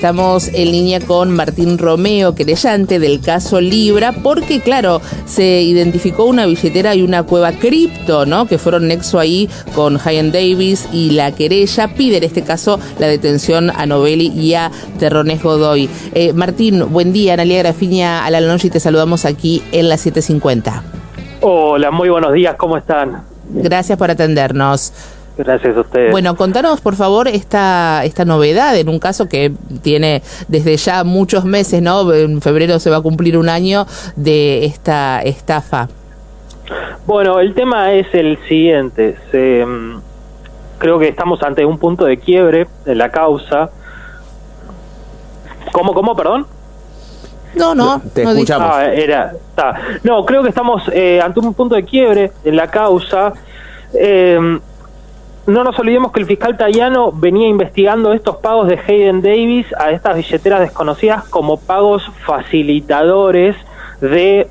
Estamos en línea con Martín Romeo, querellante del caso Libra, porque claro, se identificó una billetera y una cueva cripto, ¿no? Que fueron nexo ahí con Hagen Davis, y la querella pide en este caso la detención a Novelli y a Terrones Godoy. Martín, buen día. Analia Grafiña a la noche y te saludamos aquí en la 750. Hola, muy buenos días, ¿cómo están? Gracias por atendernos. Gracias a ustedes. Bueno, contanos por favor esta novedad en un caso que tiene desde ya muchos meses, ¿no? En febrero se va a cumplir un año de esta estafa. Bueno, el tema es el siguiente. Creo que estamos ante un punto de quiebre en la causa. ¿Cómo, perdón? No, te escuchamos. No, creo que estamos ante un punto de quiebre en la causa. No nos olvidemos que el fiscal Tayano venía investigando estos pagos de Hagen Davis a estas billeteras desconocidas como pagos facilitadores de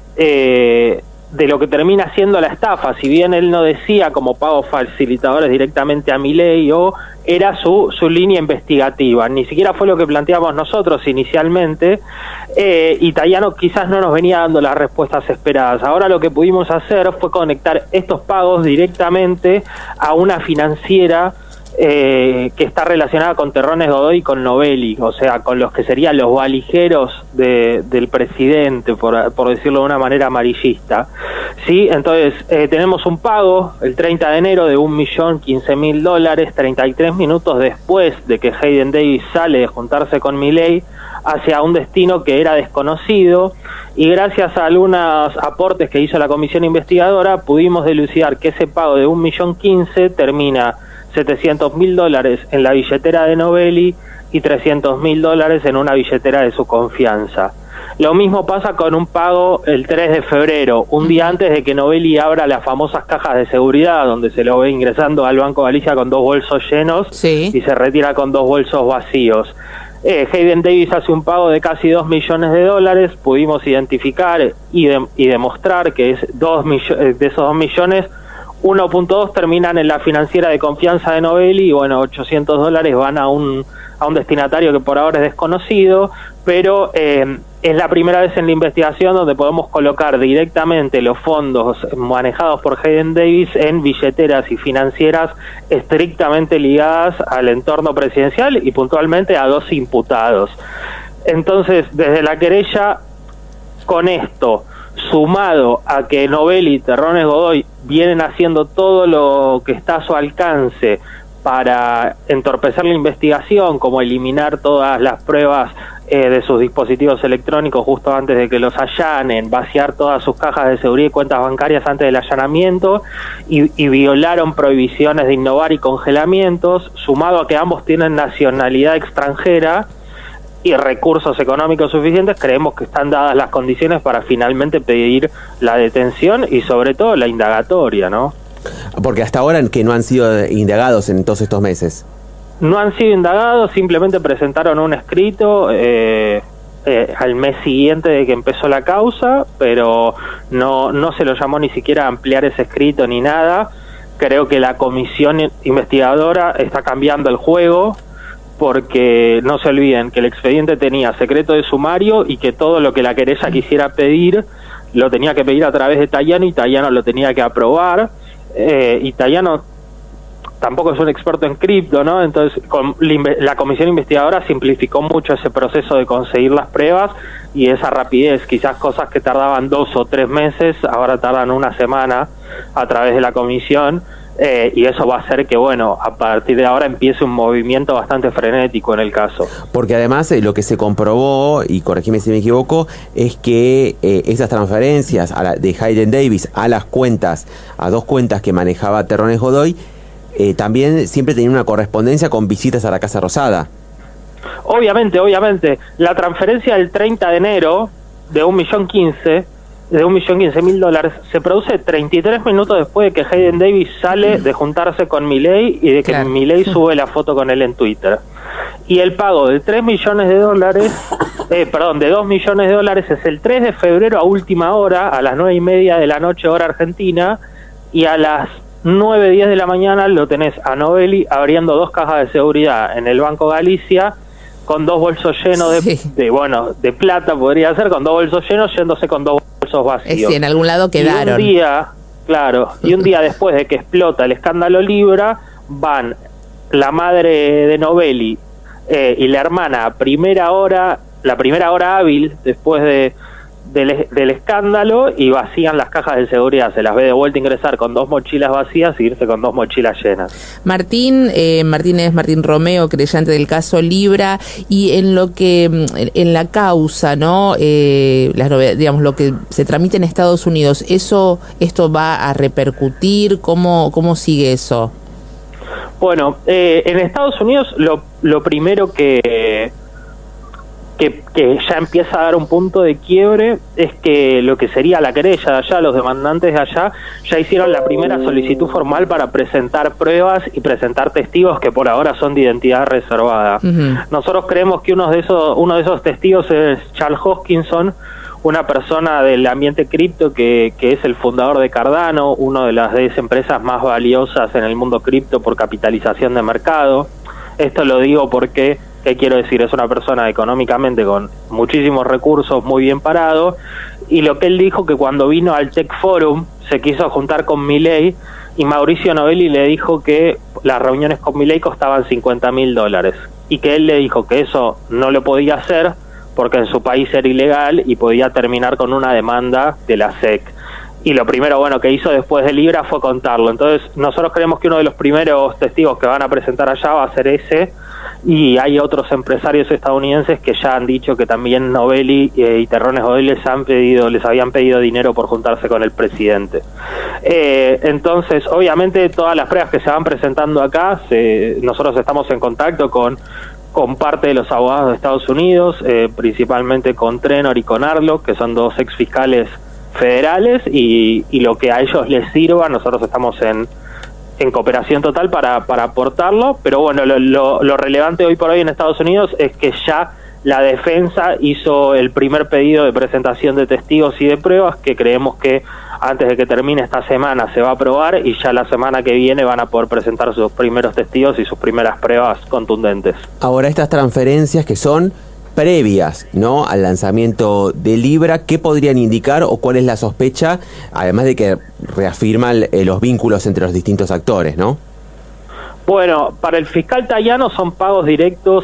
lo que termina siendo la estafa. Si bien él no decía como pagos facilitadores directamente a Milei, era su línea investigativa. Ni siquiera fue lo que planteamos nosotros inicialmente, y Tayano quizás no nos venía dando las respuestas esperadas. Ahora lo que pudimos hacer fue conectar estos pagos directamente a una financiera que está relacionada con Terrones Godoy y con Novelli, o sea, con los que serían los valijeros del presidente, por decirlo de una manera amarillista. ¿Sí? Entonces, tenemos un pago el 30 de enero de $1.015.000, 33 minutos después de que Hagen Davis sale de juntarse con Milei, hacia un destino que era desconocido, y gracias a algunos aportes que hizo la comisión investigadora, pudimos dilucidar que ese pago de $1.015.000 termina $700.000 en la billetera de Novelli y $300.000 en una billetera de su confianza. Lo mismo pasa con un pago el 3 de febrero, un día antes de que Novelli abra las famosas cajas de seguridad, donde se lo ve ingresando al Banco Galicia con 2 bolsos llenos, sí, y se retira con 2 bolsos vacíos. Hagen Davis hace un pago de casi $2 millones. Pudimos identificar y demostrar que de esos 2 millones, 1.2 terminan en la financiera de confianza de Novelli, y bueno, $800 van a un destinatario que por ahora es desconocido, pero es la primera vez en la investigación donde podemos colocar directamente los fondos manejados por Hagen Davis en billeteras y financieras estrictamente ligadas al entorno presidencial y puntualmente a 2 imputados. Entonces, desde la querella, con esto, sumado a que Novelli y Terrones Godoy vienen haciendo todo lo que está a su alcance para entorpecer la investigación, como eliminar todas las pruebas de sus dispositivos electrónicos justo antes de que los allanen, vaciar todas sus cajas de seguridad y cuentas bancarias antes del allanamiento, y violaron prohibiciones de innovar y congelamientos, sumado a que ambos tienen nacionalidad extranjera y recursos económicos suficientes, creemos que están dadas las condiciones para finalmente pedir la detención y sobre todo la indagatoria, ¿no? Porque hasta ahora que no han sido indagados en todos estos meses. No han sido indagados, simplemente presentaron un escrito al mes siguiente de que empezó la causa, pero no se lo llamó ni siquiera a ampliar ese escrito ni nada. Creo que la comisión investigadora está cambiando el juego, porque no se olviden que el expediente tenía secreto de sumario y que todo lo que la querella quisiera pedir lo tenía que pedir a través de Tayano, y Tayano lo tenía que aprobar, y Tayano tampoco es un experto en cripto, ¿no? Entonces la comisión investigadora simplificó mucho ese proceso de conseguir las pruebas y esa rapidez. Quizás cosas que tardaban 2 o 3 meses ahora tardan 1 semana a través de la comisión. Y eso va a hacer que, bueno, a partir de ahora empiece un movimiento bastante frenético en el caso. Porque además lo que se comprobó, y corregime si me equivoco, es que esas transferencias de Hagen Davis a las cuentas, a 2 cuentas que manejaba Terrones Godoy, también siempre tenían una correspondencia con visitas a la Casa Rosada. Obviamente. La transferencia del 30 de enero de $1.015.000 se produce 33 minutos después de que Hagen Davis sale de juntarse con Milei y de que Milei sube la foto con él en Twitter. Y el pago de $2 millones es el 3 de febrero a última hora, a las 9:30 de la noche, hora argentina, y a las 9:10 de la mañana lo tenés a Novelli abriendo 2 cajas de seguridad en el Banco Galicia con 2 bolsos llenos de plata, podría ser, con 2 bolsos llenos, yéndose con 2 bolsos vacíos. Sí, en algún lado quedaron. Y un día, claro, y un día después de que explota el escándalo Libra, van la madre de Novelli y la hermana la primera hora hábil después del escándalo, y vacían las cajas de seguridad, se las ve de vuelta ingresar con 2 mochilas vacías y irse con 2 mochilas llenas. Martín es Martín Romeo, creyente del caso Libra, y en lo que en la causa, ¿no? Digamos, lo que se tramita en Estados Unidos, esto va a repercutir, ¿cómo sigue eso? Bueno, en Estados Unidos lo primero que ya empieza a dar un punto de quiebre es que lo que sería la querella de allá, los demandantes de allá, ya hicieron la primera solicitud formal para presentar pruebas y presentar testigos que por ahora son de identidad reservada. Uh-huh. Nosotros creemos que uno de esos testigos es Charles Hoskinson, una persona del ambiente cripto que es el fundador de Cardano, una de las 10 empresas más valiosas en el mundo cripto por capitalización de mercado. Esto lo digo porque, ¿qué quiero decir? Es una persona económicamente con muchísimos recursos, muy bien parado, y lo que él dijo que cuando vino al Tech Forum se quiso juntar con Milei, y Mauricio Novelli le dijo que las reuniones con Milei costaban $50.000, y que él le dijo que eso no lo podía hacer porque en su país era ilegal y podía terminar con una demanda de la SEC. Y lo primero que hizo después de Libra fue contarlo. Entonces nosotros creemos que uno de los primeros testigos que van a presentar allá va a ser ese, y hay otros empresarios estadounidenses que ya han dicho que también Novelli y Terrones Godoy les habían pedido dinero por juntarse con el presidente. Entonces, obviamente, todas las pruebas que se van presentando acá, nosotros estamos en contacto con parte de los abogados de Estados Unidos, principalmente con Trenor y con Arlo, que son 2 ex fiscales federales, y lo que a ellos les sirva, nosotros estamos en cooperación total para aportarlo. Pero bueno, lo relevante hoy por hoy en Estados Unidos es que ya la defensa hizo el primer pedido de presentación de testigos y de pruebas, que creemos que antes de que termine esta semana se va a aprobar, y ya la semana que viene van a poder presentar sus primeros testigos y sus primeras pruebas contundentes. Ahora, estas transferencias que son previas, ¿no?, al lanzamiento de Libra, ¿qué podrían indicar o cuál es la sospecha, además de que reafirman los vínculos entre los distintos actores, ¿no? Bueno, para el fiscal Tayano son pagos directos,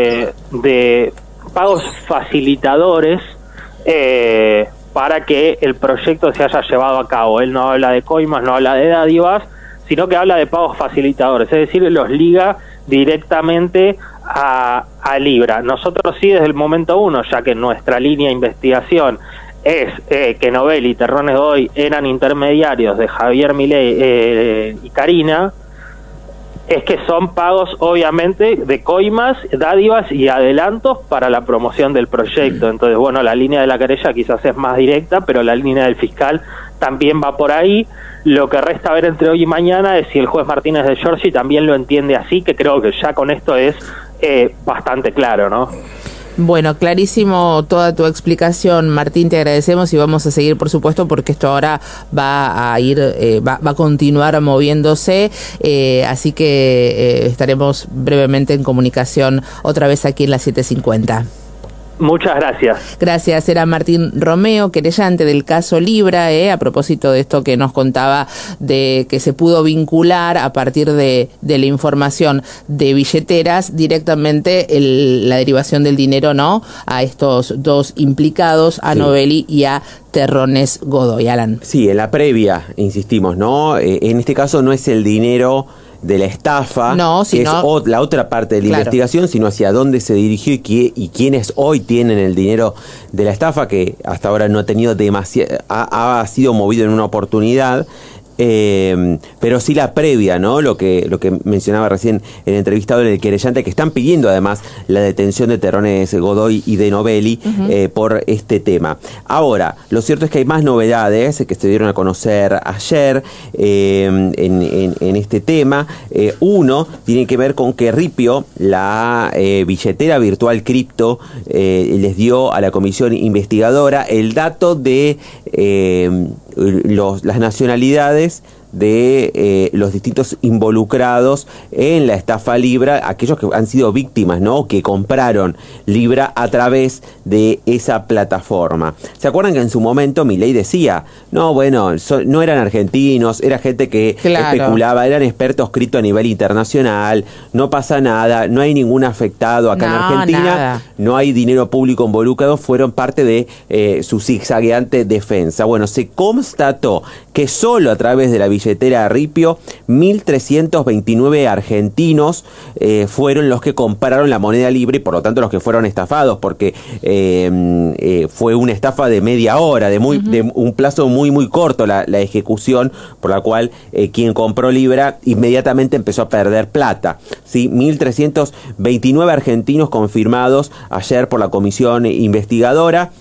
de pagos facilitadores, para que el proyecto se haya llevado a cabo. Él no habla de coimas, no habla de dádivas, sino que habla de pagos facilitadores, es decir, los liga directamente a Libra. Nosotros sí, desde el momento 1, ya que nuestra línea de investigación es que Novelli y Terrones Godoy eran intermediarios de Javier Milei y Karina, es que son pagos obviamente de coimas, dádivas y adelantos para la promoción del proyecto. Entonces, bueno, la línea de la querella quizás es más directa, pero la línea del fiscal también va por ahí. Lo que resta ver entre hoy y mañana es si el juez Martínez de Giorgi también lo entiende así, que creo que ya con esto es bastante claro, ¿no? Bueno, clarísimo toda tu explicación, Martín, te agradecemos y vamos a seguir, por supuesto, porque esto ahora va a continuar moviéndose, así que estaremos brevemente en comunicación otra vez aquí en la 750. Muchas gracias. Gracias, era Martín Romeo, querellante del caso Libra, a propósito de esto que nos contaba de que se pudo vincular a partir de la información de billeteras directamente la derivación del dinero, ¿no?, a estos 2 implicados, a Novelli y a Terrones Godoy. Alan. Sí, en la previa, insistimos, ¿no? En este caso no es el dinero de la estafa, no, sino, que es la otra parte de la investigación, sino hacia dónde se dirigió y quiénes hoy tienen el dinero de la estafa, que hasta ahora no ha tenido ha sido movido en una oportunidad. Pero sí la previa, ¿no? Lo que mencionaba recién el entrevistado del querellante, que están pidiendo además la detención de Terrones Godoy y de Novelli por este tema. Ahora, lo cierto es que hay más novedades que se dieron a conocer ayer en este tema. Uno tiene que ver con que Ripio, la billetera virtual cripto, les dio a la comisión investigadora el dato de las nacionalidades de los distintos involucrados en la estafa Libra, aquellos que han sido víctimas, ¿no? Que compraron Libra a través de esa plataforma. ¿Se acuerdan que en su momento Milei decía, no, bueno, no eran argentinos, era gente que especulaba, eran expertos cripto a nivel internacional, no pasa nada, no hay ningún afectado acá en Argentina, nada. No hay dinero público involucrado, fueron parte de su zigzagueante defensa. Bueno, se constató que solo a través de la billetera Ripio, 1.329 argentinos fueron los que compraron la moneda Libra y por lo tanto los que fueron estafados, porque fue una estafa de media hora, de un plazo muy corto la ejecución, por la cual quien compró Libra inmediatamente empezó a perder plata. ¿Sí? 1.329 argentinos confirmados ayer por la comisión investigadora.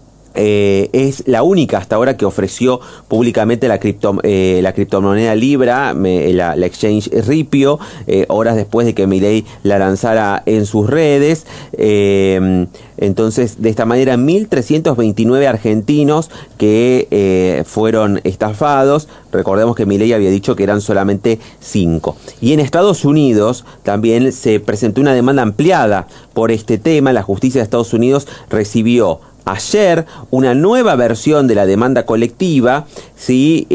Es la única hasta ahora que ofreció públicamente la criptomoneda Libra, la exchange Ripio, horas después de que Milei la lanzara en sus redes. Entonces, de esta manera, 1.329 argentinos que fueron estafados. Recordemos que Milei había dicho que eran solamente 5. Y en Estados Unidos también se presentó una demanda ampliada por este tema. La justicia de Estados Unidos recibió ayer una nueva versión de la demanda colectiva, ¿sí?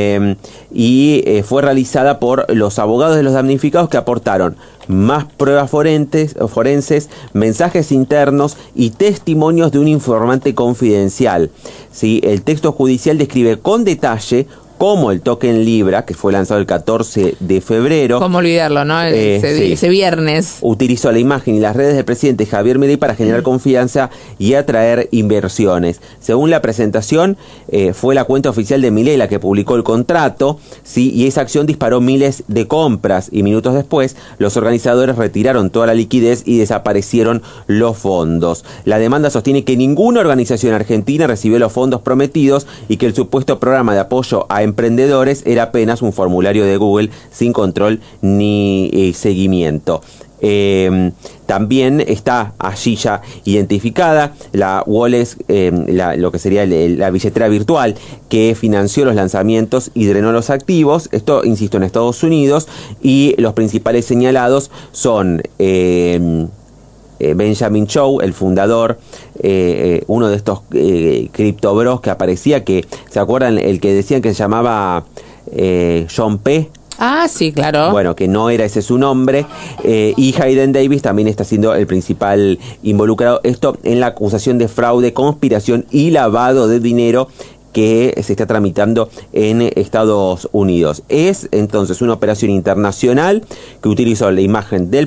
Y fue realizada por los abogados de los damnificados, que aportaron más pruebas forenses, mensajes internos y testimonios de un informante confidencial. ¿Sí? El texto judicial describe con detalle cómo el token Libra, que fue lanzado el 14 de febrero. ¿Cómo olvidarlo, no? Ese viernes. Utilizó la imagen y las redes del presidente Javier Milei para generar confianza y atraer inversiones. Según la presentación, fue la cuenta oficial de Milei la que publicó el contrato, ¿sí? Y esa acción disparó miles de compras y minutos después los organizadores retiraron toda la liquidez y desaparecieron los fondos. La demanda sostiene que ninguna organización argentina recibió los fondos prometidos y que el supuesto programa de apoyo a emprendedores era apenas un formulario de Google sin control ni seguimiento. También está allí ya identificada la Wallet, lo que sería la billetera virtual que financió los lanzamientos y drenó los activos. Esto, insisto, en Estados Unidos, y los principales señalados son Benjamin Chou, el fundador, uno de estos criptobros que aparecía, que, ¿se acuerdan? El que decían que se llamaba John P. Ah, sí, claro. Bueno, que no era ese su nombre. Y Hayden Davis también está siendo el principal involucrado. Esto en la acusación de fraude, conspiración y lavado de dinero que se está tramitando en Estados Unidos. Es entonces una operación internacional que utilizó la imagen del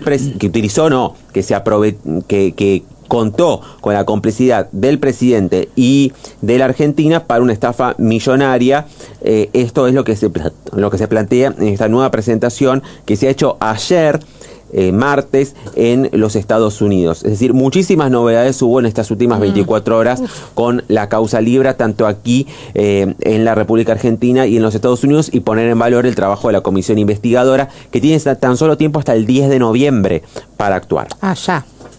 que contó con la complicidad del presidente y de la Argentina para una estafa millonaria. Esto es lo que se plantea en esta nueva presentación que se ha hecho ayer, martes, en los Estados Unidos. Es decir, muchísimas novedades hubo en estas últimas 24 horas con la causa Libra, tanto aquí en la República Argentina y en los Estados Unidos, y poner en valor el trabajo de la comisión investigadora, que tiene tan solo tiempo hasta el 10 de noviembre para actuar. Ya.